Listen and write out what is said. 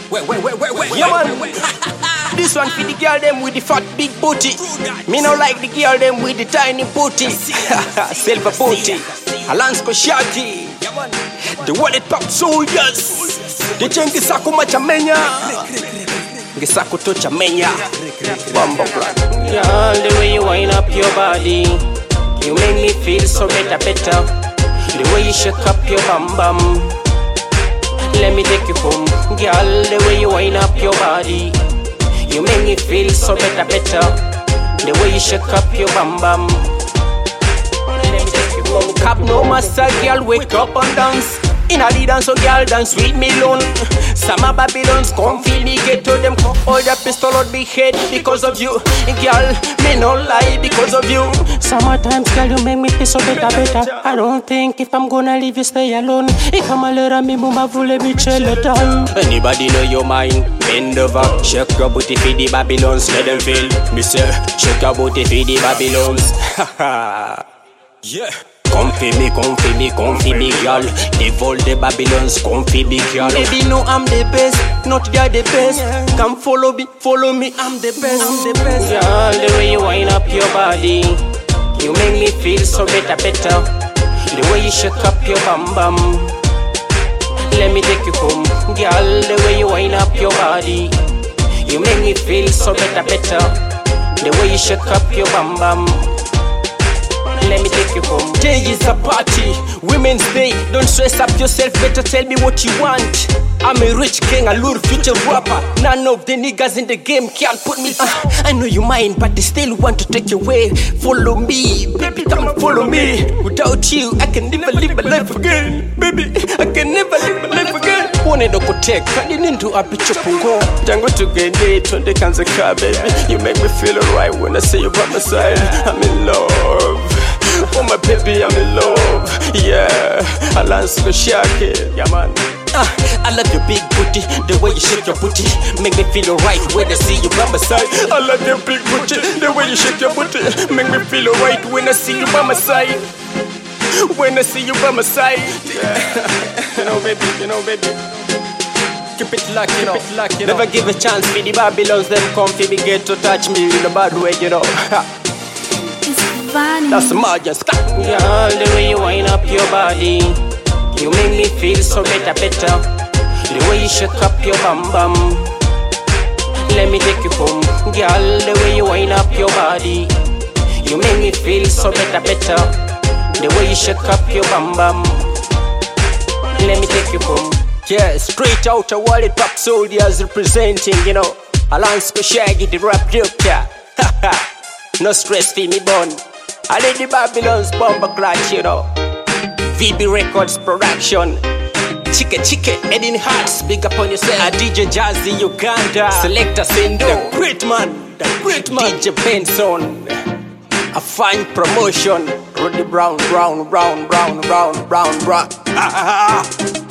Yeah, man. This one for the girl them with the fat big booty. Me no like the girl them with the tiny booty. Silver booty. Alansko Shaggy. The wallet pop soldiers. The chengi sako machamenya. Ngisako to chamenya. Bumbo clan. Girl, the way you wind up your body, you make me feel so better. The way you shake up your bum bum, let me take you home. Girl, the way you wind up your body, you make me feel so better. The way you shake up your bum bum, let me take you home. Cap no master, girl, wake up and dance. In a lead dance, so girl, dance with me alone. Some of Babylons come feel me, get to them. All the pistol out be head because of you. Girl, me no lie because of you. Sometimes, girl, you make me feel so better. I don't think if I'm gonna leave you, stay alone. If I'm a little me, mama, let me chill it down. Anybody know your mind? Bend over, shake your booty for the Babylons, let them feel. Me say, shake your booty for the Babylons. Yeah. Come for me, girl. Devolve the Babylons, come for me, girl. Baby, no, I'm the best, not you're the best. Come follow me, I'm the best. Girl, the way you wind up your body, you make me feel so better. The way you shake up your bum bum, let me take you home. Girl, the way you wind up your body, you make me feel so better. The way you shake up your bum bum, let me take you home. Today is a party, Women's Day. Don't stress up yourself, better tell me what you want. I'm a rich king, a lure future rapper. None of the niggas in the game can't put me I know you mind, but they still want to take you away. Follow me, baby, come follow me. Without you, I can never live my life again. Baby, I can never live my life again. Wanted to take, cutting into a picture pungo. Jango to get it, when they can't car, baby. You make me feel alright when I say you by my side. I'm in love. Oh my baby, I'm in love. Yeah, Alansko Shaggy. Yeah, man. I love your big booty, the way you shake your booty. Make me feel alright when I see you by my side. I love your big booty, the way you shake your booty. Make me feel alright when I see you by my side. When I see you by my side. Yeah. You know, baby. Keep it locked, you know. Never give a chance for the Babylons. Them come for me, get to touch me in a bad way, you know. That's the margin. Girl, the way you wind up your body, you make me feel so better. The way you shake up your bum bum, let me take you home. Girl, the way you wind up your body, you make me feel so better. The way you shake up your bum bum, let me take you home. Yeah, straight out of wallet pop soldiers representing, you know. Alansko Shaggy, the rap doctor. No stress for me bun. I let the Babylons bomber clutch, you know. VB Records production. Chike, Eddie Hearts, big up on yourself. A DJ Jazzy Uganda. Selector Sendo. The great man. DJ Benson. A fine promotion. Rudy Brown.